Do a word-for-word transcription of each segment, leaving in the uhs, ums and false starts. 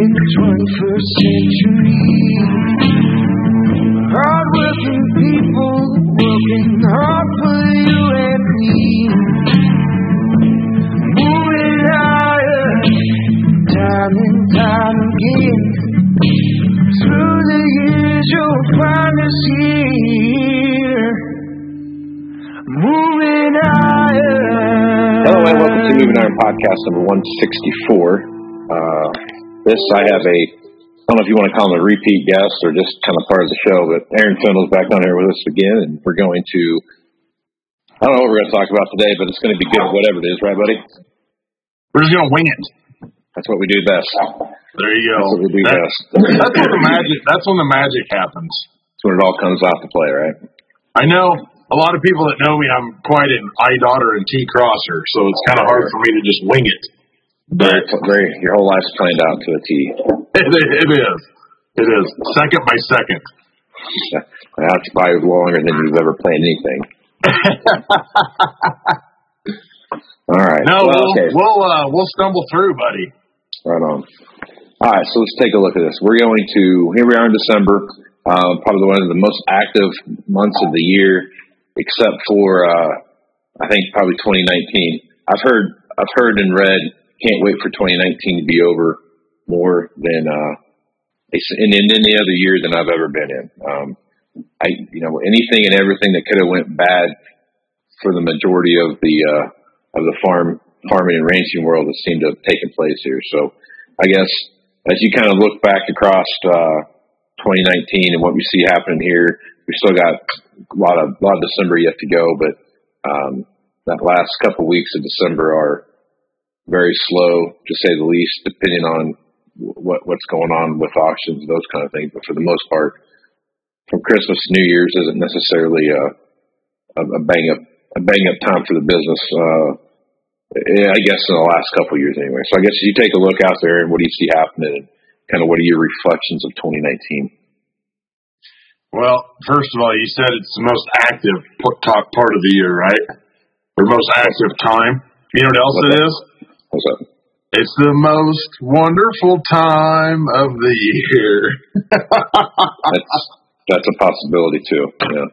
in the twenty-first century. Hard-working people working hard for you and me. Moving higher, time and time again. Through the years you'll find us here. Moving higher. Hello and welcome to Moving Iron Podcast number one sixty-four. Uh, this I have a, I don't know if you want to call him a repeat guest or just kind of part of the show, but Aaron Findle's back on here with us again, and we're going to, I don't know what we're going to talk about today, but it's going to be good whatever it is, right, buddy? We're just going to wing it. That's what we do best. There you go. That's what we do that, best. That's when the magic. That's when the magic happens. That's when it all comes off to play, right? I know a lot of people that know me. I'm quite an I daughter and T crosser, so it's kind of hard for me to just wing it. Very, very, your whole life's planned out to a T. It, it is. It is second by second. That's probably longer than you've ever planned anything. All right. No, well, we'll okay. we'll, uh, we'll stumble through, buddy. Right on. All right, so let's take a look at this. We're going to, here we are in December, uh, probably one of the most active months of the year, except for, uh, I think probably twenty nineteen. I've heard, I've heard and read, can't wait for twenty nineteen to be over more than, uh, in, in any other year than I've ever been in. Um, I, you know, anything and everything that could have went bad for the majority of the, uh, of the farm, farming and ranching world has seemed to have taken place here. So I guess as you kind of look back across, uh, twenty nineteen and what we see happening here, we still got a lot of, a lot of December yet to go, but, um, that last couple weeks of December are very slow, to say the least, depending on what, what's going on with auctions, those kind of things. But for the most part, from Christmas to New Year's isn't necessarily a, a, a bang up, a bang up time for the business. Uh, I guess in the last couple of years anyway. So I guess you take a look out there and what do you see happening and kind of what are your reflections of twenty nineteen? Well, first of all, you said it's the most active top part of the year, right? Or most active time. You know what else What's it that? is? What's up? It's the most wonderful time of the year. That's that's a possibility too. Yeah.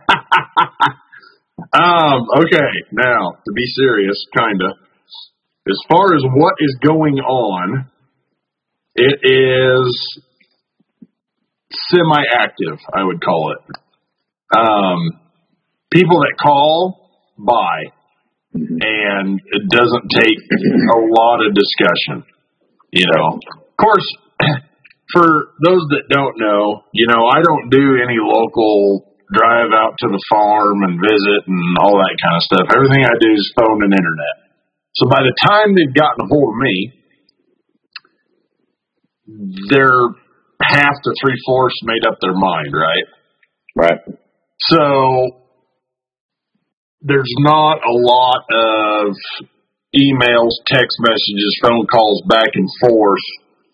um. Okay. Now, to be serious, kinda. As far as what is going on, it is semi-active, I would call it. Um, people that call, buy. And it doesn't take a lot of discussion, you know. Of course, for those that don't know, you know, I don't do any local drive out to the farm and visit and all that kind of stuff. Everything I do is phone and internet. So by the time they've gotten a hold of me, they're half to three-fourths made up their mind, right? Right. So there's not a lot of emails, text messages, phone calls back and forth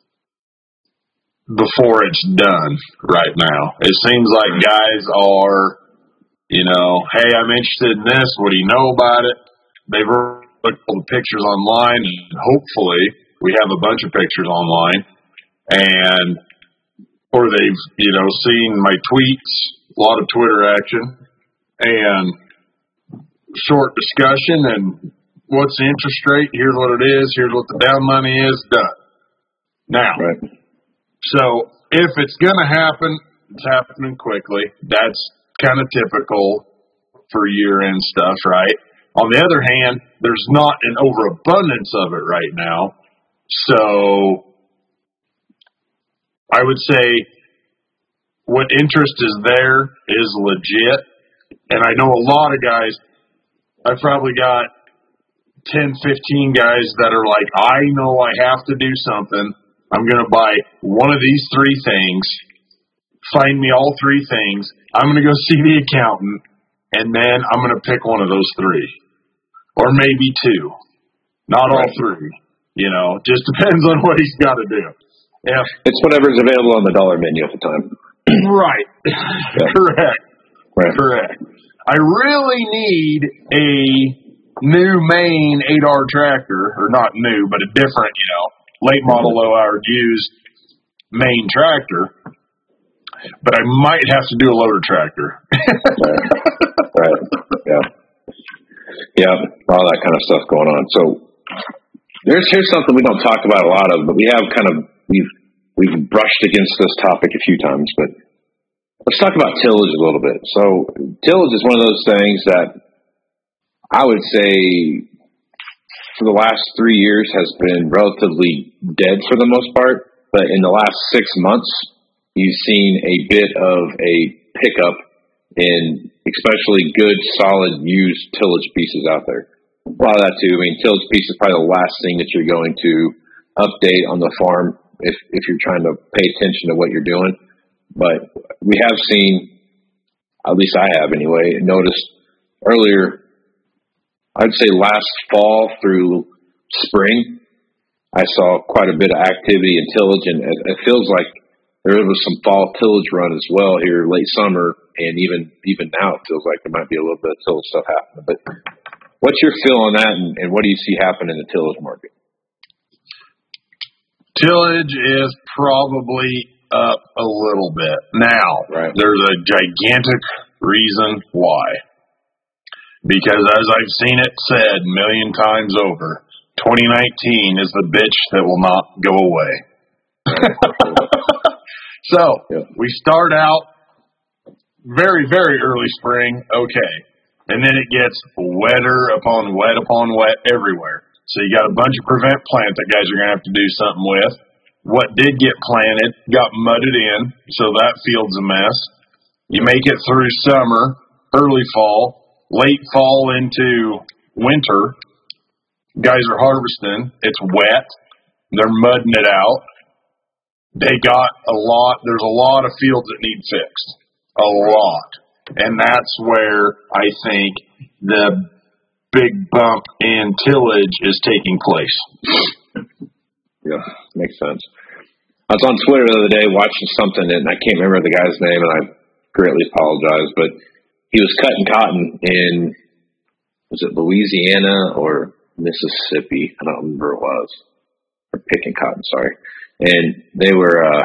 before it's done right now. It seems like guys are, you know, hey, I'm interested in this. What do you know about it? They've looked at the pictures online, and hopefully we have a bunch of pictures online, and or they've, you know, seen my tweets, a lot of Twitter action, and short discussion and what's the interest rate, here's what it is, here's what the down money is, done. Now, right. So if it's going to happen, it's happening quickly. That's kind of typical for year-end stuff, right? On the other hand, there's not an overabundance of it right now. So I would say what interest is there is legit. And I know a lot of guys, I've probably got ten, fifteen guys that are like, I know I have to do something. I'm going to buy one of these three things. Find me all three things. I'm going to go see the accountant, and then I'm going to pick one of those three. Or maybe two. Not all three. You know, just depends on what he's got to do. Yeah. It's whatever's available on the dollar menu at the time. Right. Yeah. Correct. Right. Correct. I really need a new main eight R tractor, or not new, but a different, you know, late model, low hour used main tractor, but I might have to do a loader tractor. right. right. Yeah. Yeah. All that kind of stuff going on. So there's here's something we don't talk about a lot of, but we have kind of we've we've brushed against this topic a few times. But let's talk about tillage a little bit. So tillage is one of those things that I would say for the last three years has been relatively dead for the most part. But in the last six months, you've seen a bit of a pickup in especially good, solid, used tillage pieces out there. A lot of that too. I mean, tillage piece is probably the last thing that you're going to update on the farm if if you're trying to pay attention to what you're doing. But we have seen, at least I have anyway, noticed earlier, I'd say last fall through spring, I saw quite a bit of activity in tillage, and it, it feels like there was some fall tillage run as well here late summer, and even even now it feels like there might be a little bit of tillage stuff happening. But what's your feel on that, and, and what do you see happen in the tillage market? Tillage is probably up a little bit. Now, right. There's a gigantic reason why. Because as I've seen it said a million times over, twenty nineteen is the bitch that will not go away. So, yeah. we start out very, very early spring, okay. And then it gets wetter upon wet upon wet everywhere. So you got a bunch of prevent plant that guys are going to have to do something with. What did get planted got mudded in, so that field's a mess. You make it through summer, early fall, late fall into winter. Guys are harvesting. It's wet. They're mudding it out. They got a lot. There's a lot of fields that need fixed. A lot. And that's where I think the big bump in tillage is taking place. Yeah, makes sense. I was on Twitter the other day watching something, and I can't remember the guy's name, and I greatly apologize, but he was cutting cotton in, was it Louisiana or Mississippi? I don't remember what it was. Or picking cotton, sorry. And they were, uh,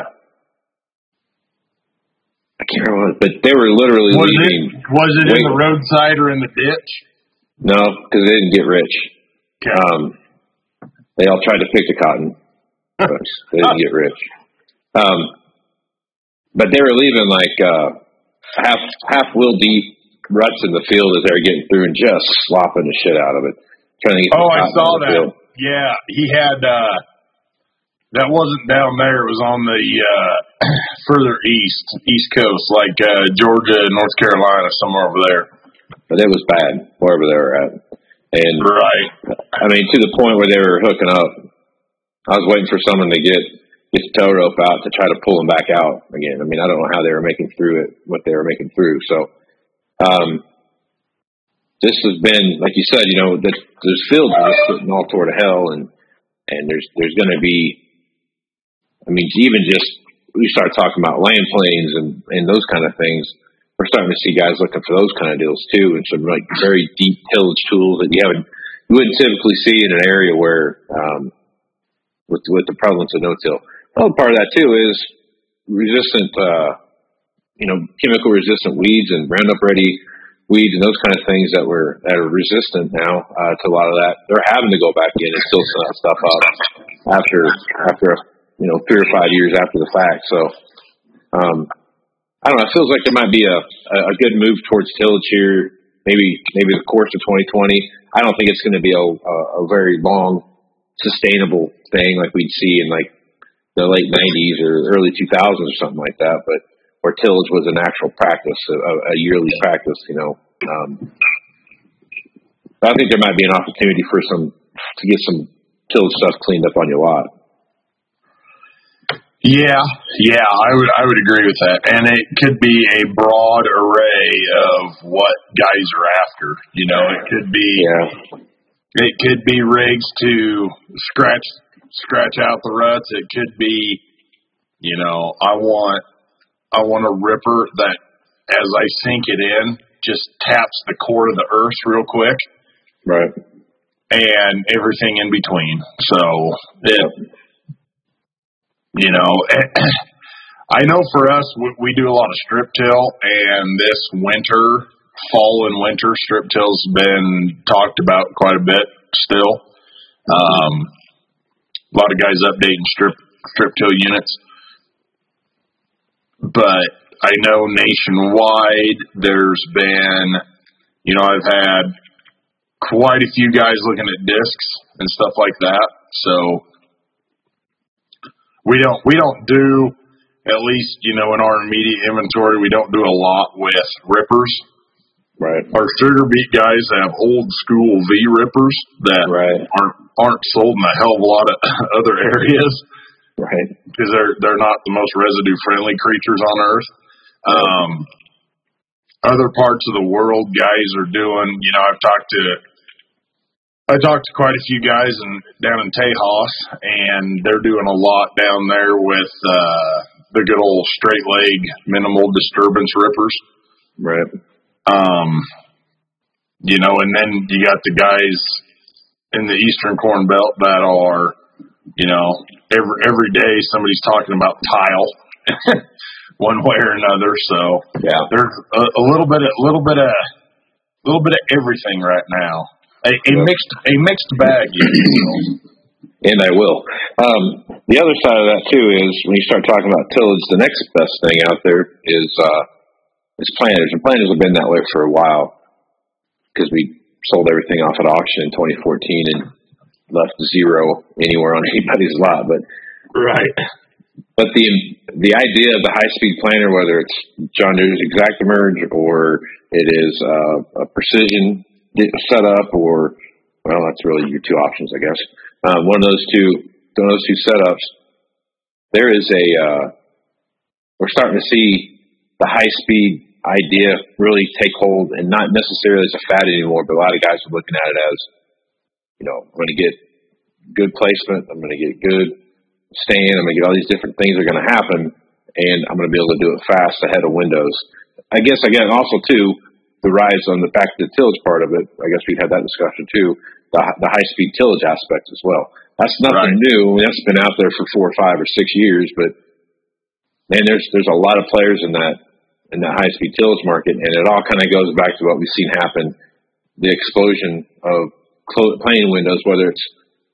I can't remember what, but they were literally was leaving. It, was it in the roadside or in the ditch? No, because they didn't get rich. Okay. Um, they all tried to pick the cotton, but they didn't get rich. Um, but they were leaving like uh, half half wheel deep ruts in the field as they were getting through and just slopping the shit out of it. Trying to get oh, I saw that. Field. Yeah, he had. Uh, that wasn't down there. It was on the uh, further east, east coast, like uh, Georgia, North Carolina, somewhere over there. But it was bad wherever they were at. And right. I mean, to the point where they were hooking up. I was waiting for someone to get get the tow rope out to try to pull them back out again. I mean, I don't know how they were making through it, what they were making through. So, um, this has been, like you said, you know, the, those fields are just getting all toward to hell, and and there's there's going to be. I mean, even just we start talking about land planes and, and those kind of things. We're starting to see guys looking for those kind of deals too, and some like very deep tillage tools that you haven't, you wouldn't typically see in an area where, um, with with the prevalence of no-till. Another part of that too is resistant, uh, you know, chemical resistant weeds and Roundup Ready weeds and those kind of things that were that are resistant now uh, to a lot of that. They're having to go back in and kill some of that stuff up after after. you know, three or five years after the fact. So, um, I don't know. It feels like there might be a, a good move towards tillage here, maybe maybe the course of twenty twenty. I don't think it's going to be a, a, a very long, sustainable thing like we'd see in like the late nineties or early two thousands or something like that, but where tillage was an actual practice, a, a yearly practice, you know. Um, I think there might be an opportunity for some to get some tillage stuff cleaned up on your lot. Yeah, yeah, I would I would agree with that, and it could be a broad array of what guys are after. You know, it could be yeah. it could be rigs to scratch scratch out the ruts. It could be, you know, I want I want a ripper that as I sink it in just taps the core of the earth real quick, right, and everything in between. So it. You know, I know for us, we, we do a lot of strip till, and this winter, fall and winter, strip till's been talked about quite a bit still. Um, a lot of guys updating strip strip till units. But I know nationwide there's been, you know, I've had quite a few guys looking at discs and stuff like that. So we don't we don't do, at least, you know, in our immediate inventory, we don't do a lot with rippers. Right. Our sugar beet guys have old school V rippers that right. aren't aren't sold in a hell of a lot of other areas. Right. Because they're they're not the most residue friendly creatures on earth. Um, other parts of the world, guys are doing. You know, I've talked to I talked to quite a few guys in, down in Tejas, and they're doing a lot down there with uh, the good old straight leg minimal disturbance rippers. Right. Um, you know, and then you got the guys in the Eastern Corn Belt that are, you know, every every day somebody's talking about tile, one way or another. So yeah, there's a, a little bit, a little bit of, a little bit of everything right now. A, a mixed, a mixed bag. And I will. Um, the other side of that too is when you start talking about tillage, the next best thing out there is uh, is planters, and planters have been that way for a while because we sold everything off at auction in twenty fourteen and left zero anywhere on anybody's lot. But right. But the the idea of the high speed planter, whether it's John Deere's ExactEmerge or it is uh, a precision setup, or well, that's really your two options, I guess. Uh, one of those two, one of those two setups. There is a uh, we're starting to see the high speed idea really take hold, and not necessarily as a fad anymore, but a lot of guys are looking at it as, you know, I'm going to get good placement, I'm going to get good stand, I'm going to get all these different things are going to happen, and I'm going to be able to do it fast ahead of windows. I guess, again, also, too, the rise on the back to the tillage part of it, I guess we had that discussion, too, the, the high-speed tillage aspect as well. That's nothing right. new. That's been out there for four or five or six years, but, man, there's there's a lot of players in that in that high-speed tillage market, and it all kind of goes back to what we've seen happen, the explosion of clo- plane windows, whether it's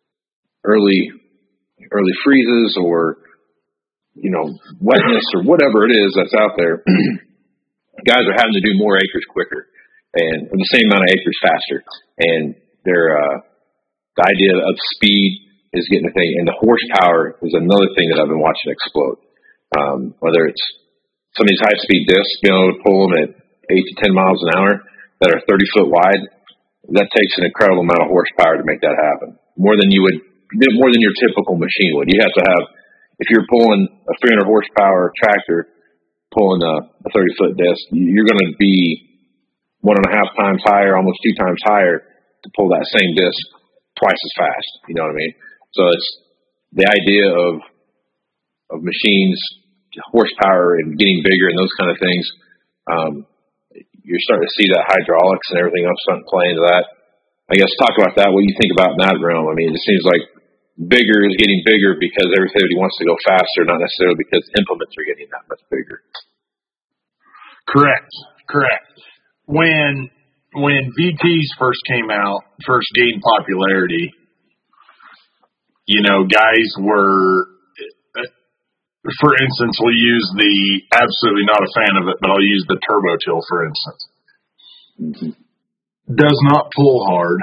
early early freezes or, you know, wetness or whatever it is that's out there. Guys are having to do more acres quicker and with the same amount of acres faster, and they're uh, the idea of speed is getting a thing, and the horsepower is another thing that I've been watching explode. Um, whether it's some of these high-speed discs, being able to pull them at eight to ten miles an hour that are thirty foot wide, that takes an incredible amount of horsepower to make that happen. More than you would, more than your typical machine would. You have to have, if you're pulling a three hundred horsepower tractor, pulling a, a thirty foot disc, you're going to be one and a half times higher, almost two times higher to pull that same disc twice as fast. You know what I mean? So it's the idea of of machines, horsepower, and getting bigger and those kind of things. Um, you're starting to see that hydraulics and everything else starting to play into that. I guess talk about that. What you think about in that realm? I mean, it seems like bigger is getting bigger because everybody wants to go faster, not necessarily because implements are getting that much bigger. Correct. Correct. When when V Ts first came out, first gained popularity, you know, guys were. For instance, we'll use the, absolutely not a fan of it, but I'll use the turbo till, for instance. Mm-hmm. Does not pull hard.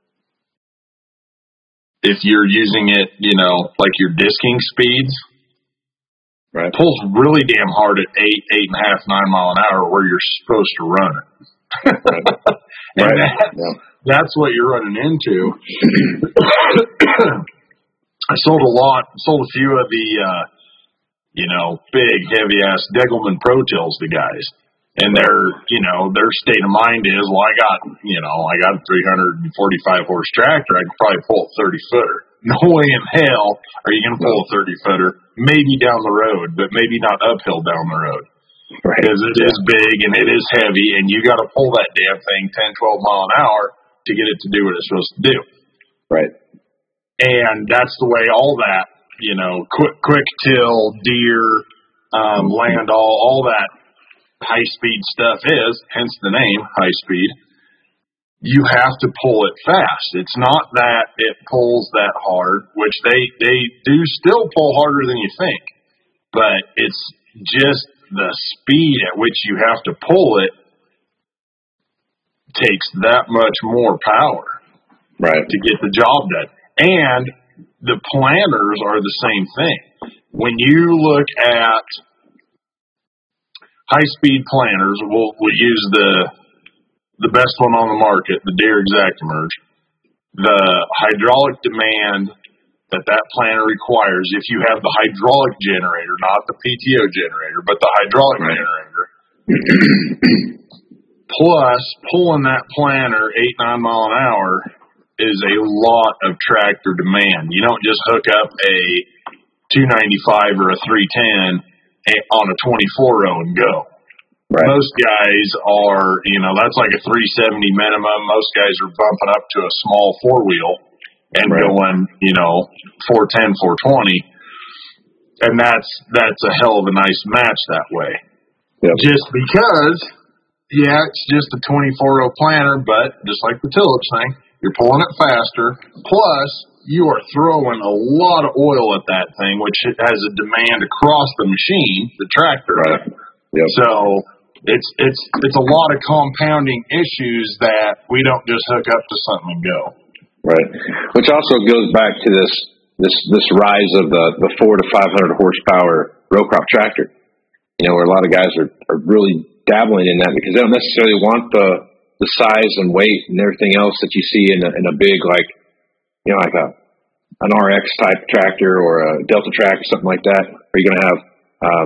If you're using it, you know, like your disking speeds, right? Pulls really damn hard at eight, eight and a half, nine mile an hour where you're supposed to run it. Right. And right. That's, yeah. that's what you're running into. I sold a lot, sold a few of the, uh, you know, big, heavy-ass Degelman Pro Tills to guys. And their, you know, their state of mind is, well, I got, you know, I got a three hundred forty-five horse tractor. I could probably pull a thirty-footer. No way in hell are you going to pull a thirty-footer. Maybe down the road, but maybe not uphill down the road. Right. Because it is big and it is heavy, and you got to pull that damn thing ten, twelve mile an hour to get it to do what it's supposed to do. Right. And that's the way all that you know, quick, quick till, deer, um, land all, all that high speed stuff is, hence the name high speed. You have to pull it fast. It's not that it pulls that hard, which they, they do still pull harder than you think, but it's just the speed at which you have to pull it takes that much more power, right, to get the job done. And the planters are the same thing. When you look at high-speed planters, we'll, we'll use the the best one on the market, the Deere ExactEmerge. The hydraulic demand that that planter requires, if you have the hydraulic generator, not the P T O generator, but the hydraulic right. generator, plus pulling that planter eight, nine mile an hour is a lot of tractor demand. You don't just hook up a two ninety-five or a three ten on a twenty-four row and go. Right. Most guys are, you know, that's like a three seventy minimum. Most guys are bumping up to a small four wheel and right. going, you know, four ten, four twenty. And that's, that's a hell of a nice match that way. Yep. Just because, yeah, it's just a twenty-four row planter, but just like the tillage thing, you're pulling it faster. Plus, you are throwing a lot of oil at that thing, which has a demand across the machine, the tractor. Right. Yep. So it's it's it's a lot of compounding issues that we don't just hook up to something and go. Right. Which also goes back to this this this rise of the the four to five hundred horsepower row crop tractor. You know, where a lot of guys are, are really dabbling in that because they don't necessarily want the the size and weight and everything else that you see in a, in a big, like, you know, like a, an R X type tractor or a Delta Track or something like that, where you're going to have, um,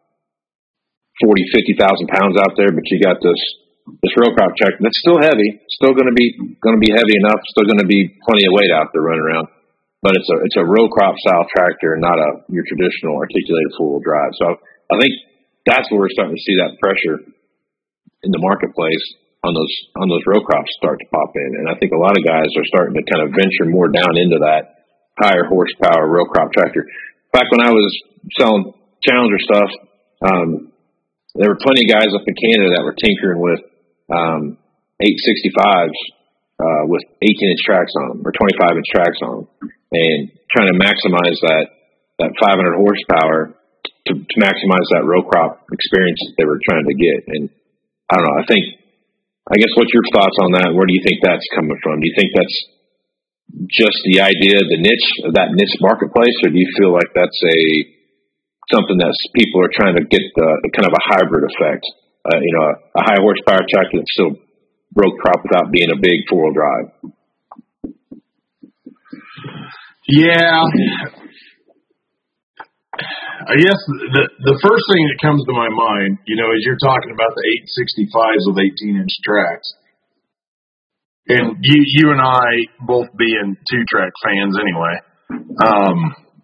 forty, fifty thousand pounds out there, but you got this, this row crop tractor that's still heavy, still going to be, going to be heavy enough, still going to be plenty of weight out there running around, but it's a, it's a row crop style tractor and not a, your traditional articulated four wheel drive. So I think that's where we're starting to see that pressure in the marketplace on those on those row crops start to pop in. And I think a lot of guys are starting to kind of venture more down into that higher horsepower row crop tractor. Back when I was selling Challenger stuff, um, there were plenty of guys up in Canada that were tinkering with um, eight sixty-fives uh, with eighteen inch tracks on them or twenty-five inch tracks on them and trying to maximize that, that five hundred horsepower to, to maximize that row crop experience that they were trying to get. And I don't know, I think I guess what's your thoughts on that? Where do you think that's coming from? Do you think that's just the idea of the niche, of that niche marketplace, or do you feel like that's a something that people are trying to get the, the kind of a hybrid effect? Uh, you know, a, a high horsepower tractor that still row crop without being a big four wheel drive. Yeah. I guess the the first thing that comes to my mind, you know, is you're talking about the eight sixty-fives with eighteen inch tracks. And you you and I both being two-track fans anyway. Um,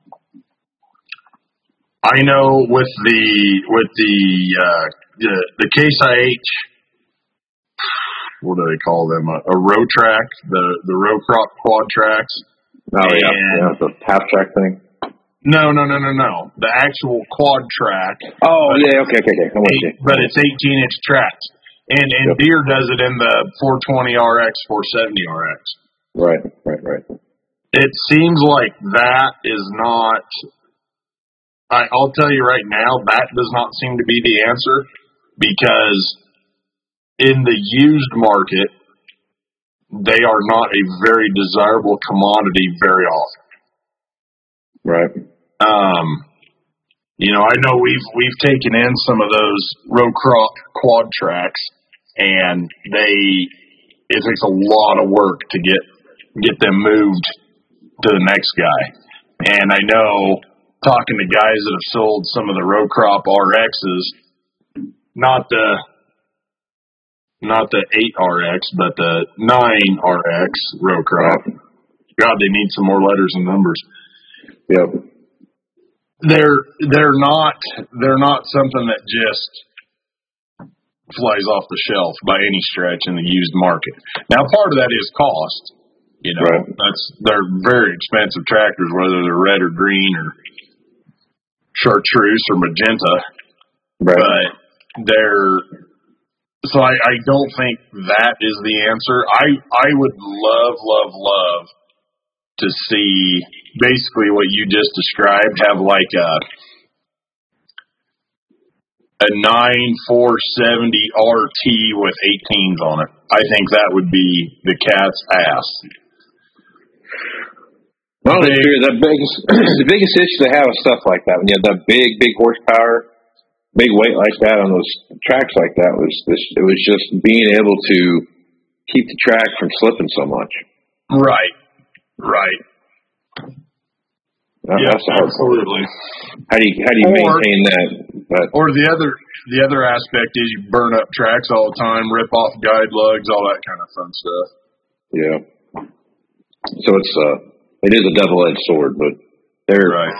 I know with the with the uh, the, the Case I H, what do they call them? A, a row track, the the row crop quad tracks. Oh yeah, yeah, the half track thing. No, no, no, no, no. The actual quad track. Oh, yeah, okay, okay, okay. I'm with you. But it's eighteen inch tracks. And and yep. Deere does it in the four twenty R X, four seventy R X. Right, right, right. It seems like that is not, I, I'll tell you right now, that does not seem to be the answer because in the used market, they are not a very desirable commodity very often. Right. Um, you know, I know we've we've taken in some of those row crop quad tracks, and they it takes a lot of work to get get them moved to the next guy. And I know talking to guys that have sold some of the row crop R Xs, not the not the eight R X, but the nine R X row crop. God, they need some more letters and numbers. Yep. They're they're not they're not something that just flies off the shelf by any stretch in the used market. Now, part of that is cost. You know, right. that's they're very expensive tractors, whether they're red or green or chartreuse or magenta. Right. But they're so I, I don't think that is the answer. I I would love, love, love to see basically what you just described, have like a a nine four seventy R T with eighteens on it. I think that would be the cat's ass. Well, the biggest the biggest issue they have with stuff like that, when you have that big, big horsepower, big weight like that on those tracks like that, was this. It was just being able to keep the track from slipping so much. Right, right. That, Yeah, that's the hard absolutely. part. How do you how do you Or- maintain that? But, Or the other the other aspect is you burn up tracks all the time, rip off guide lugs, all that kind of fun stuff. yeah. So it's uh, it is a double edged sword, but they're. Right.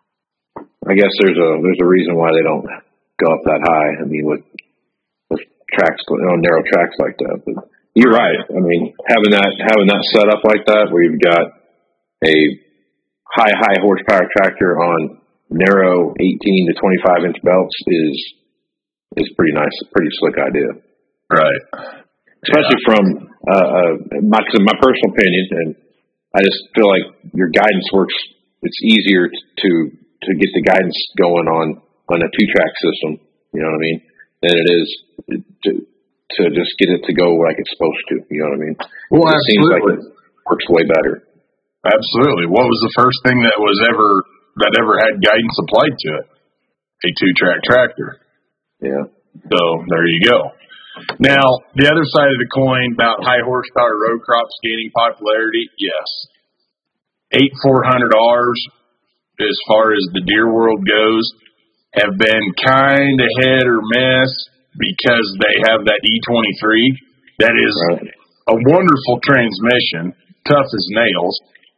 I guess there's a there's a reason why they don't go up that high. I mean, with with tracks, you know, narrow tracks like that. But you're right. I mean, having that having that set up like that, where you've got a high high horsepower tractor on narrow eighteen to twenty-five inch belts is is pretty nice, pretty slick idea. Right. Especially yeah. from uh, uh, my my personal opinion, and I just feel like your guidance works. It's easier to to get the guidance going on on a two track system. You know what I mean? Than it is to to just get it to go like it's supposed to. You know what I mean? Well, it absolutely. seems like it works way better. Absolutely. What was the first thing that was ever that ever had guidance applied to it? A two track tractor. Yeah. So there you go. Now, the other side of the coin about high horsepower road crops gaining popularity, yes. Eight four hundred Rs, as far as the deer world goes, have been kind of hit or miss because they have that E twenty-three. That is right. a wonderful transmission, tough as nails.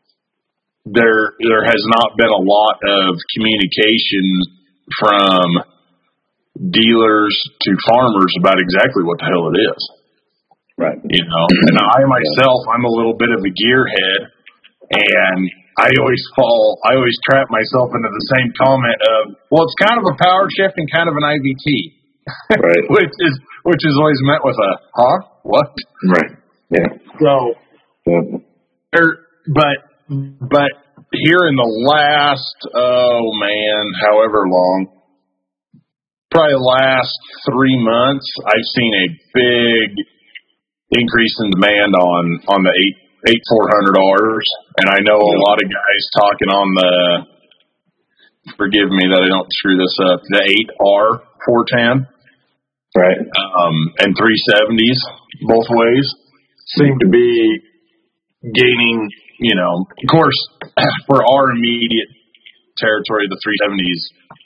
There, there has not been a lot of communication from dealers to farmers about exactly what the hell it is. Right. You know, and I myself, I'm a little bit of a gearhead, and I always fall, I always trap myself into the same comment of, well, it's kind of a power shift and kind of an I V T. Right. which is, which is always met with a, huh? What? Right. Yeah. So, yeah. Er, but, but here in the last, oh man, however long, probably the last three months, I've seen a big increase in demand on, on the eight, eight four hundred Rs. And I know a lot of guys talking on the, forgive me that I don't screw this up, the eight R four ten. Right. Um, and three seventies, both ways, seem to be gaining, you know, of course, for our immediate territory, the three seventies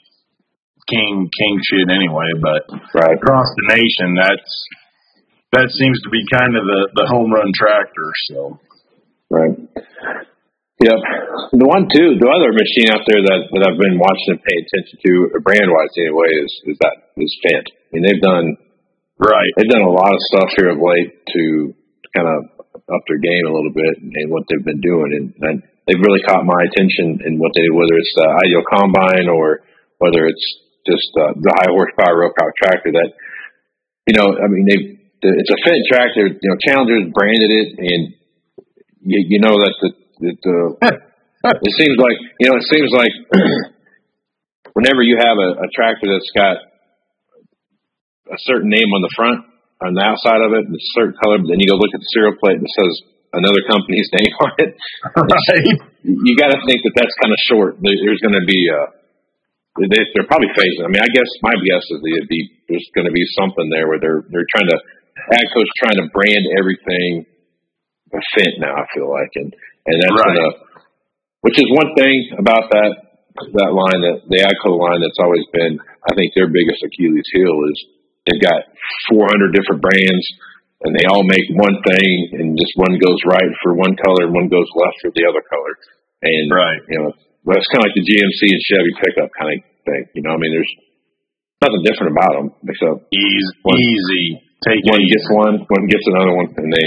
king king shit anyway, but right. across the nation, that's that seems to be kind of the, the home run tractor. So, right. Yep. The one too, the other machine out there that, that I've been watching and paying attention to, brand wise anyway, is is that is Fendt. I mean, they've done right. They've done a lot of stuff here of late to kind of up their game a little bit and what they've been doing, and, and they've really caught my attention in what they, whether it's the Ideal Combine or whether it's just uh, the high horsepower road power tractor. That, you know, I mean, they it's a Fendt tractor. You know, Challenger's branded it, and you, you know that the that the it seems like you know it seems like whenever you have a, a tractor that's got a certain name on the front, on the outside of it, and a certain color, but then you go look at the serial plate and it says another company's name on it. Right. You got to think that that's kind of short. There's going to be uh They, they're probably phasing. I mean, I guess my guess is the, the, there's going to be something there where they're they're trying to AGCO's trying to brand everything a Fendt now. I feel like, and and that's right. gonna, which is one thing about that that line, that the AGCO line, that's always been, I think, their biggest Achilles heel is they've got four hundred different brands and they all make one thing, and just one goes right for one color and one goes left for the other color, and right, you know. Well, it's kind of like the G M C and Chevy pickup kind of thing. You know, I mean, there's nothing different about them except easy, one, easy. Take one it gets one, one gets another one, and they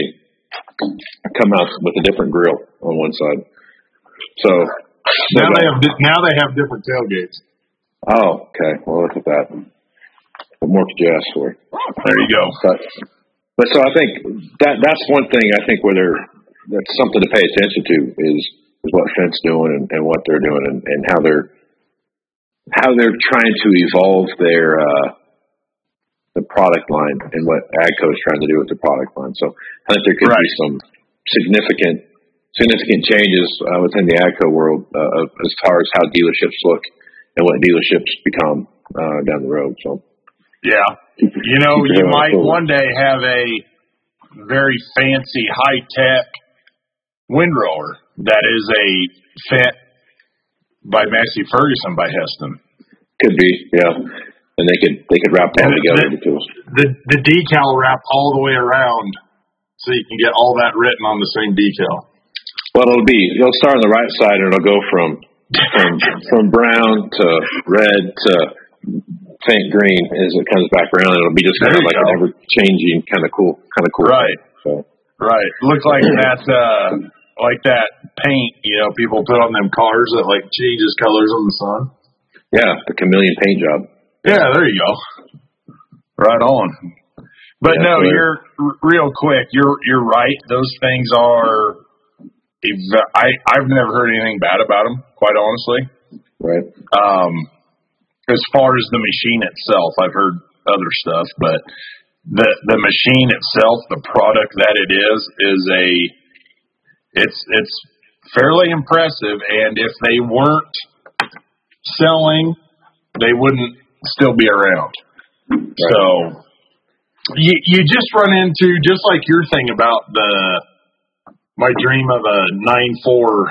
come out with a different grill on one side. So now they have now they have different tailgates. Oh, okay. Well, look at that. What more could you ask for? There you go. But, but so I think that that's one thing I think where they're that's something to pay attention to is is what Fendt's doing and, and what they're doing and, and how they're how they're trying to evolve their uh, the product line and what AGCO is trying to do with the product line. So I think there could right. be some significant significant changes uh, within the AGCO world uh, as far as how dealerships look and what dealerships become uh, down the road. So. Yeah. You know, you might one day have a very fancy, high-tech windrower that is a Fendt by Massey Ferguson by Heston. Could be, yeah. And they could they could wrap all together. The, the, the decal wrap all the way around so you can get all that written on the same decal. Well, it'll be, it'll start on the right side and it'll go from from, from brown to red to faint green as it comes back around. It'll be just kind of like go. an ever-changing kind of cool, kind of cool. Right, so. right. Look like that, uh, like that paint. You know, people put on them cars that like changes colors on the sun. Yeah, the chameleon paint job. Yeah, there you go. Right on. But yeah, no, so you're r- real quick. You're you're right. Those things are. I I've never heard anything bad about them. Quite honestly. Right. Um. As far as the machine itself, I've heard other stuff, but the the machine itself, the product that it is, is a it's it's fairly impressive. And if they weren't selling, they wouldn't still be around. Right. So you you just run into, just like your thing about the my dream of a nine four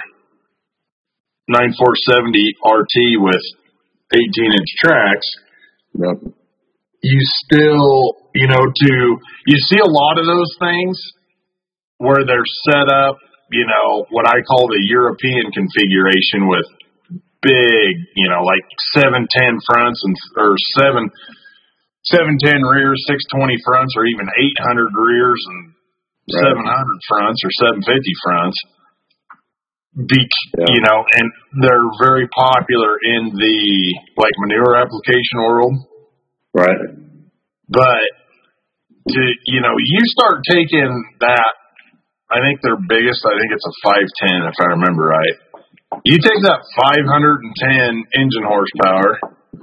nine four seventy R T with eighteen inch tracks. Yep. You still, you know, to, you see a lot of those things where they're set up, you know, what I call the European configuration with big, you know, like seven ten fronts and, or seven, seven ten rears, six twenty fronts, or even eight hundred rears and right. seven hundred fronts or seven fifty fronts. Beach, yeah. you know, and they're very popular in the like manure application world. Right. But to, you know, you start taking that, I think their biggest, I think it's a five ten if I remember right. You take that five hundred ten engine horsepower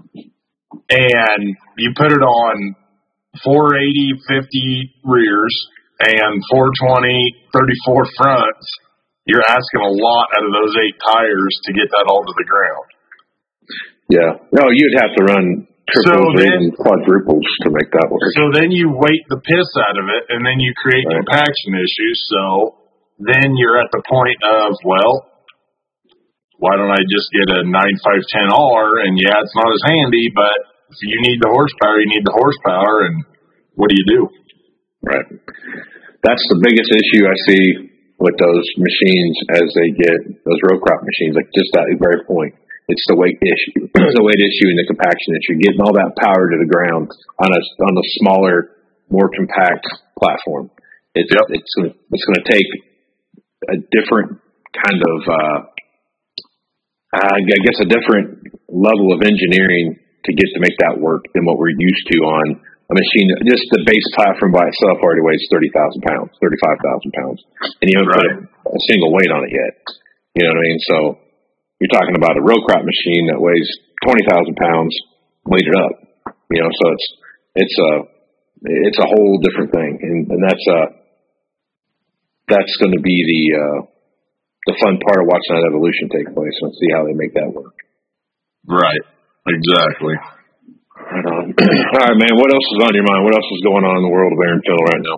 and you put it on four eighty, fifty rears and four twenty, thirty-four fronts. You're asking a lot out of those eight tires to get that all to the ground. Yeah. No, you'd have to run triples so and quadruples to make that work. So then you weight the piss out of it, and then you create right. compaction issues. So then you're at the point of, well, why don't I just get a nine five ten R? And yeah, it's not as handy, but if you need the horsepower, you need the horsepower. And what do you do? Right. That's the biggest issue I see with those machines as they get those row crop machines, like just that very point. It's the weight issue. It's the weight issue and the compaction issue. Getting all that power to the ground on a on a smaller, more compact platform. It's yep. it's it's going to take a different kind of, uh, I guess, a different level of engineering to get to make that work than what we're used to on a machine. Just the base platform by itself already weighs thirty thousand pounds, thirty-five thousand pounds, and you haven't right. put a single weight on it yet. You know what I mean? So you're talking about a row crop machine that weighs twenty thousand pounds weighted up. You know, so it's it's a it's a whole different thing, and, and that's uh that's going to be the uh, the fun part of watching that evolution take place and see how they make that work. Right. Exactly. Right on. All right, man. What else is on your mind? What else is going on in the world of air and fuel right now?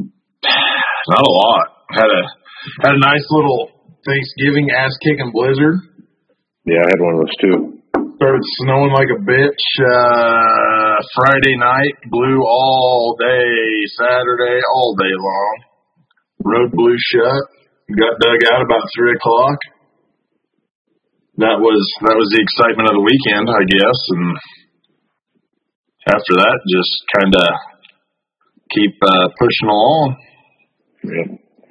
Not a lot. Had a had a nice little Thanksgiving ass kicking blizzard. Yeah, I had one of those too. Started snowing like a bitch uh, Friday night. Blew all day Saturday, all day long. Road blew shut. Got dug out about three o'clock. That was that was the excitement of the weekend, I guess, and after that, just kind of keep uh, pushing along. Yeah.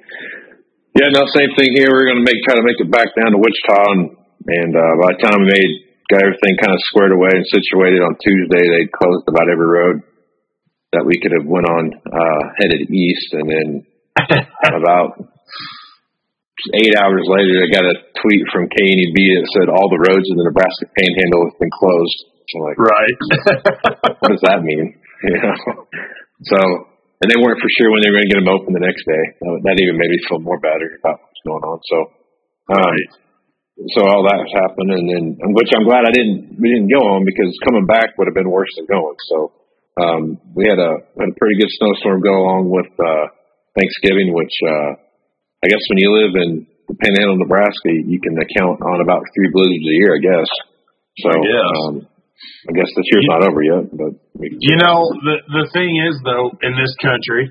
Yeah, no, same thing here. We're going to make try to make it back down to Wichita, and, and uh, by the time we made got everything kind of squared away and situated on Tuesday, they'd closed about every road that we could have went on, uh, headed east, and then about eight hours later, I got a tweet from K N E B that said all the roads in the Nebraska Panhandle have been closed. I'm like, right. What does that mean? You know? So, and they weren't for sure when they were going to get them open the next day. That even made me feel more better about what's going on. So, um, right. so all that happened, and then which I'm glad I didn't we didn't go on, because coming back would have been worse than going. So, um, we had a had a pretty good snowstorm go along with uh, Thanksgiving, which uh, I guess when you live in the Panhandle, Nebraska, you can count on about three blizzards a year, I guess. So, I guess. Um, I guess this year's not over yet, but we can you know the the thing is though, in this country,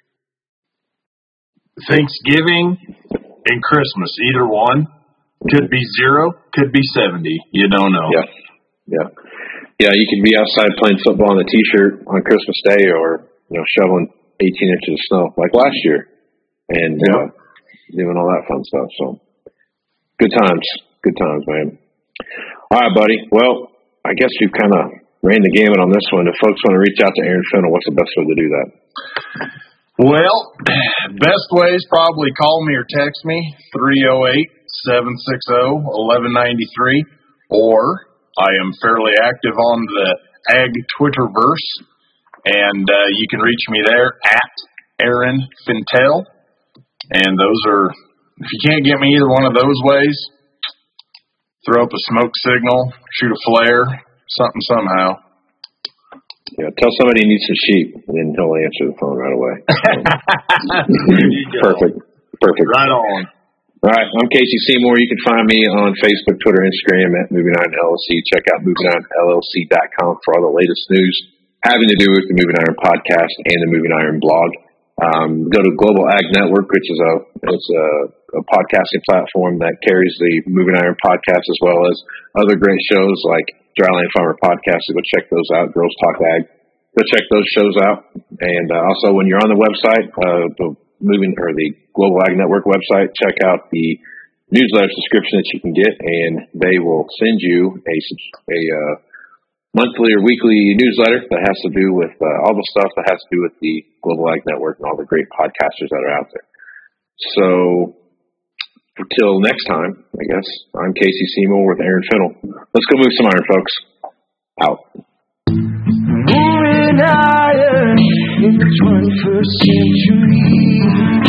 Thanksgiving and Christmas, either one, could be zero, could be seventy. You don't know. Yeah, yeah, yeah. You can be outside playing football in a t-shirt on Christmas Day, or you know, shoveling eighteen inches of snow like last year, and yeah. uh, doing all that fun stuff. So, good times, good times, man. All right, buddy. Well, I guess we've kind of ran the gamut on this one. If folks want to reach out to Aaron Fennell, what's the best way to do that? Well, best way is probably call me or text me, three oh eight, seven six oh, one one nine three, or I am fairly active on the Ag Twitterverse, and uh, you can reach me there at Aaron Fintel, and those are, if you can't get me either one of those ways, throw up a smoke signal, shoot a flare, something somehow. Yeah, tell somebody you need some sheep, and then he'll answer the phone right away. Perfect. Perfect. Right on. All right, I'm Casey Seymour. You can find me on Facebook, Twitter, Instagram at Moving Iron L L C. Check out moving iron L L C dot com for all the latest news having to do with the Moving Iron podcast and the Moving Iron blog. Um, go to Global Ag Network, which is a it's a, a podcasting platform that carries the Moving Iron podcast as well as other great shows like Dryland Farmer Podcast. So go check those out. Girls Talk Ag. Go check those shows out. And uh, also, when you're on the website, uh, the moving or the Global Ag Network website, check out the newsletter subscription that you can get, and they will send you a a uh, monthly or weekly newsletter that has to do with uh, all the stuff that has to do with the Global Ag Network and all the great podcasters that are out there. So, until next time, I guess, I'm Casey Seymour with Aaron Fennell. Let's go move some iron, folks. Out. Moving iron in the twenty-first century.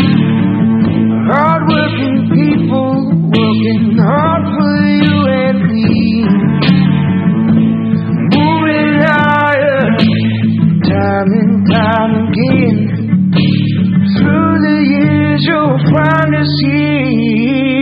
Hard-working people working hard for you and me. Moving iron, time and time again. Through the years you'll find us here.